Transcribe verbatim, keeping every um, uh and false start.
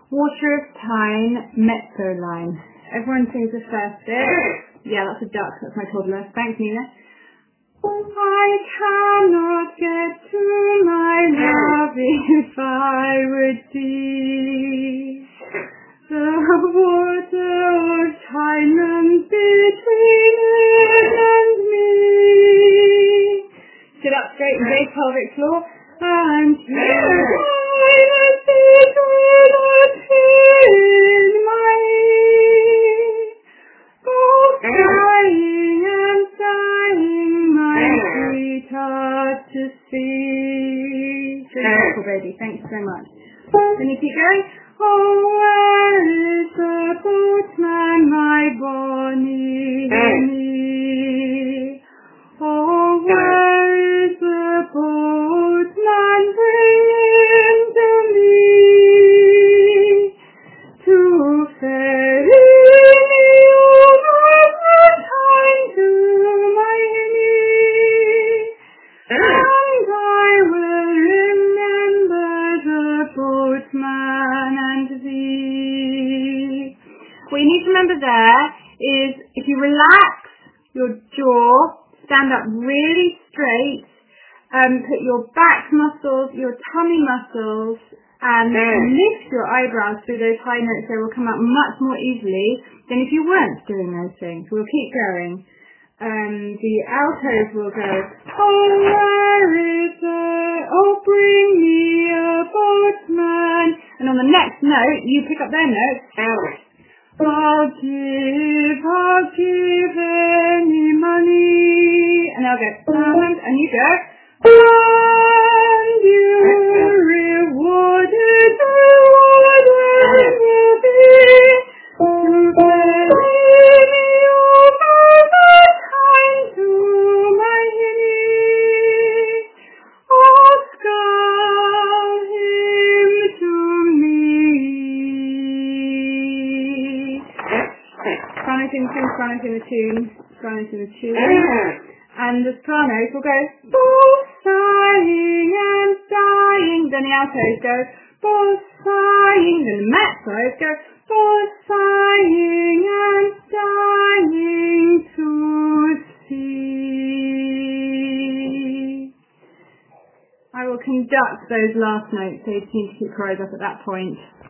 Water of Time, mezzo line. Everyone sings the first bit. Yeah, that's a duck. That's my toddler. Thanks, Nina. I cannot get to my love if I would see the water of time runs between it and me. Sit up straight and big pelvic floor. And silence between us in my ear. Both sighing and sighing, my sweetheart to see. Good vocal, baby. Thanks so much. Then you keep going. Oh, where is the boatman, my bonny me? Oh, where is the boatman, bring him to me? To ferry me over the time to my knee. And I will remember the boatman and thee. What you need to remember there is if you relax your jaw, stand up really straight, um, put your back muscles, your tummy muscles, and lift your eyebrows through those high notes. They will come out much more easily than if you weren't doing those things. We'll keep going. Um, the altos will go, oh, where is the, oh, bring me a boatman. And on the next note, you pick up their notes. I'll give, I'll give any money. And they'll go, and, and you go, and you rewarded, rewarded will be to carry me over the time to my knee. Oscar him to me. Sopranos in the tune, sopranos in the tune, sopranos in the tune. And the sopranos will go, both sighing and sighing. Then the altos go, both sighing. Then the mezzos go, both sighing and sighing to see. I will conduct those last notes, so you need to keep your eyes up at that point.